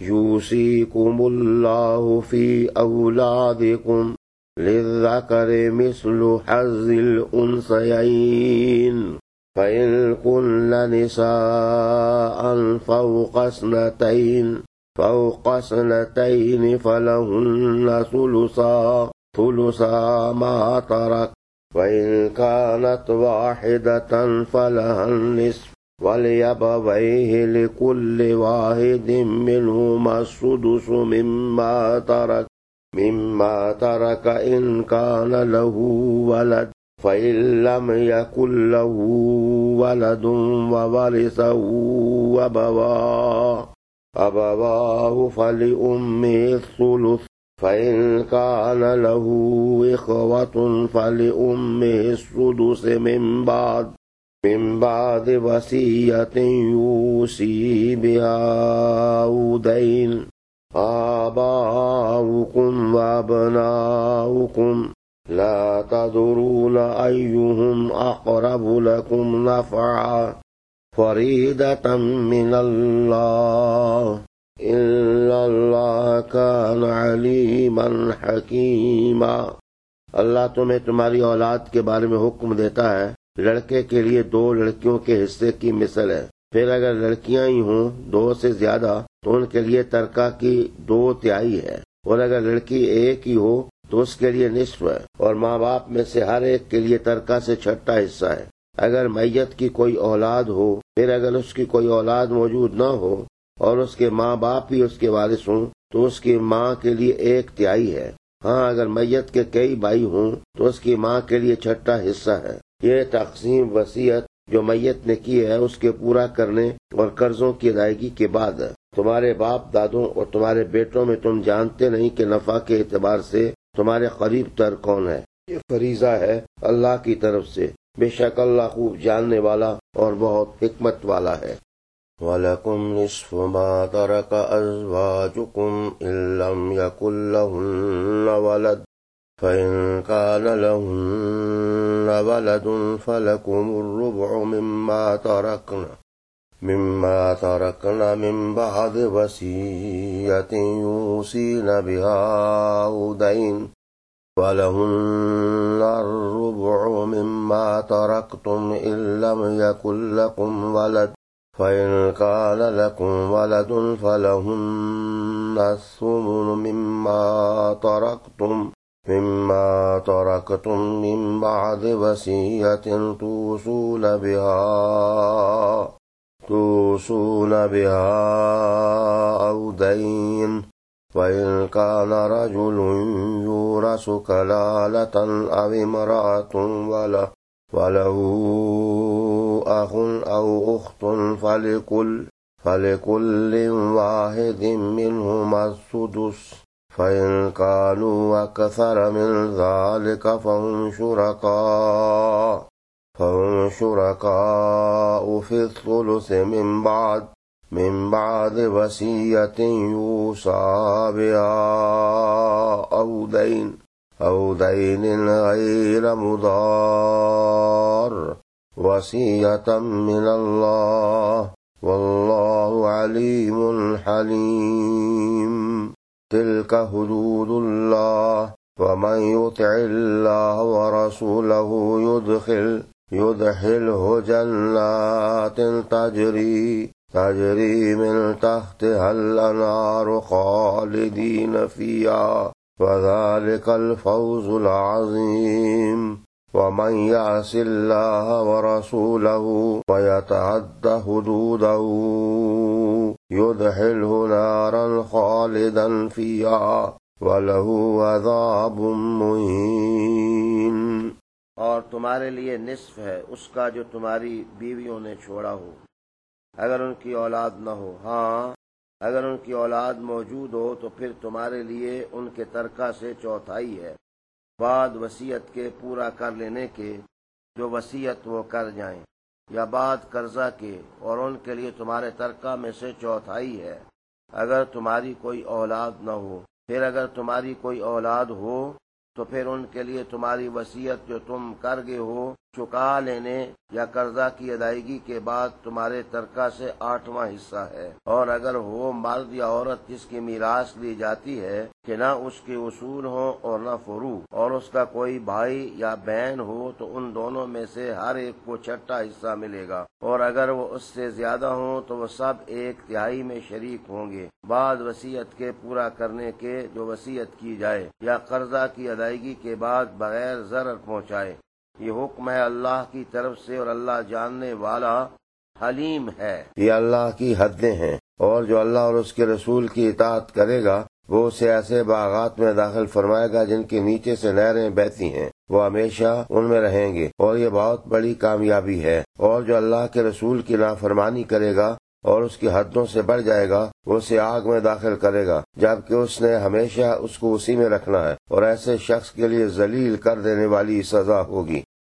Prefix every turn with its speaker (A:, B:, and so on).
A: یوصیکم اللہ فی اولادکم للذکر مثل حظ الانثیین فإن كن نساء فوق اثنتين فلهن ثلثا ما ترك وإن كانت واحدة فلها النصف ولأبويه لكل واحد منهما السدس مما ترك إن كان له ولد فإن لم يكن له ولد وورثه أبواه فلأمه الثلث فإن كان له إخوة فلأمه السدس من بعد وصية يوصي بها أو دين آباؤكم وأبناؤكم لا تدرون أيهم أقرب لكم نفعا فريدة من الله إن الله كان عليما حكيما۔ اللہ تمہیں تمہاری اولاد کے بارے میں حکم دیتا ہے، لڑکے کے لیے 2 لڑکیوں کے حصے کی مثل ہے، پھر اگر لڑکیاں ہی ہوں 2 سے زیادہ تو ان کے لیے ترکہ کی 2/3 ہے، اور اگر لڑکی ایک ہی ہو تو اس کے لیے نصف ہے، اور ماں باپ میں سے ہر ایک کے لیے ترکہ سے 6واں حصہ ہے۔ اگر میت کی کوئی اولاد ہو، پھر اگر اس کی کوئی اولاد موجود نہ ہو اور اس کے ماں باپ ہی اس کے وارث ہوں تو اس کی ماں کے لیے 1/3 ہے۔ ہاں اگر میت کے کئی بھائی ہوں تو اس کی ماں کے لیے 6واں حصہ ہے۔ یہ تقسیم وصیت جو میت نے کی ہے اس کے پورا کرنے اور قرضوں کی ادائیگی کے بعد ہے۔ تمہارے باپ دادوں اور تمہارے بیٹوں میں تم جانتے نہیں کہ نفع کے اعتبار سے تمہارے قریب تر کون ہے، یہ فریضہ ہے اللہ کی طرف سے، بے شک اللہ خوب جاننے والا اور بہت حکمت والا ہے۔ وَلَكُمْ نِصْفُ مَا تَرَكَ أَزْوَاجُكُمْ إِن لَّمْ يَكُن لَّهُنَّ وَلَدٌ فَإِن كَانَ لَهُنَّ وَلَدٌ فَلَكُمُ الرُّبُعُ مِمَّا تَرَكْنَ مِن بَعْدِ وَصِيَّةٍ يُوصِينَ بِهَا أَوْ دَيْنٍ وَلَهُنَّ الرُّبُعُ مِمَّا تَرَكْتُمْ إِن لَّمْ يَكُن لَّكُمْ وَلَدٌ فَإِن كَانَ لَكُمْ وَلَدٌ فَلَهُنَّ الثُّمُنُ مِمَّا تَرَكْتُمْ مِن بَعْدِ وَصِيَّةٍ توصون بها أو دين وإن كان رجل يورث كلالة أو امرأة وله أخ أو أخت فلكل واحد منهما السدس فإن كانوا أكثر من ذلك فهم شركاء في الثلث من بعد وصية يوصى بها أو دين غير مضار وصية من الله والله عليم حليم۔ تلك حدود الله ومن يطع الله ورسوله يدخله جنات تجري من تحتها الأنهار خالدين فيها وذلك الفوز العظيم۔ ومن يعص الله ورسوله ويتعد حدوده يدخله نارا خالدا فيها وله عذاب مهين۔
B: اور تمہارے لیے نصف ہے اس کا جو تمہاری بیویوں نے چھوڑا ہو، اگر ان کی اولاد نہ ہو۔ ہاں اگر ان کی اولاد موجود ہو تو پھر تمہارے لیے ان کے ترکہ سے 1/4 ہے، بعد وصیت کے پورا کر لینے کے جو وصیت وہ کر جائیں، یا بعد قرضہ کے، اور ان کے لیے تمہارے ترکہ میں سے 1/4 ہے اگر تمہاری کوئی اولاد نہ ہو۔ پھر اگر تمہاری کوئی اولاد ہو تو پھر ان کے لیے تمہاری وصیت جو تم کر گئے ہو چکا لینے یا قرضہ کی ادائیگی کے بعد تمہارے ترکہ سے 8واں حصہ ہے، اور اگر وہ مرد یا عورت جس کی میراث لی جاتی ہے کہ نہ اس کے اصول ہوں اور نہ فروع، اور اس کا کوئی بھائی یا بہن ہو تو ان دونوں میں سے ہر ایک کو چھٹا حصہ ملے گا، اور اگر وہ اس سے زیادہ ہوں تو وہ سب 1/3 میں شریک ہوں گے بعد وصیت کے پورا کرنے کے جو وصیت کی جائے، یا قرضہ کی ادائیگی کے بعد بغیر ضرر پہنچائے۔ یہ حکم ہے اللہ کی طرف سے، اور اللہ جاننے والا حلیم ہے۔
A: یہ اللہ کی حدیں ہیں، اور جو اللہ اور اس کے رسول کی اطاعت کرے گا وہ اسے ایسے باغات میں داخل فرمائے گا جن کے نیچے سے نہریں بہتی ہیں، وہ ہمیشہ ان میں رہیں گے، اور یہ بہت بڑی کامیابی ہے۔ اور جو اللہ کے رسول کی نافرمانی کرے گا اور اس کی حدوں سے بڑھ جائے گا وہ اسے آگ میں داخل کرے گا، جبکہ اس نے ہمیشہ اس کو اسی میں رکھنا ہے، اور ایسے شخص کے لیے ذلیل کر دینے والی سزا ہوگی۔